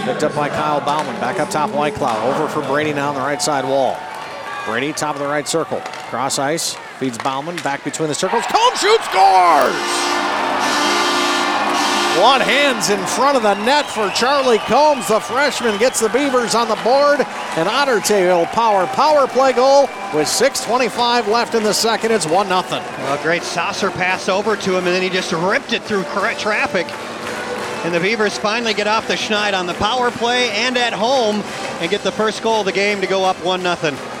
Picked up by Kyle Bauman. Back up top, White Cloud. Over for Brady now on the right side wall. Brady, top of the right circle. Cross ice. Feeds Bauman. Back between the circles. Combs shoots, scores! One hand's in front of the net for Charlie Combs. The freshman gets the Beavers on the board. An Otter Tail power play goal with 6:25 left in the second. It's 1-0. Well, great saucer pass over to him, and then he just ripped it through traffic. And the Beavers finally get off the schneid on the power play and at home and get the first goal of the game to go up 1-0.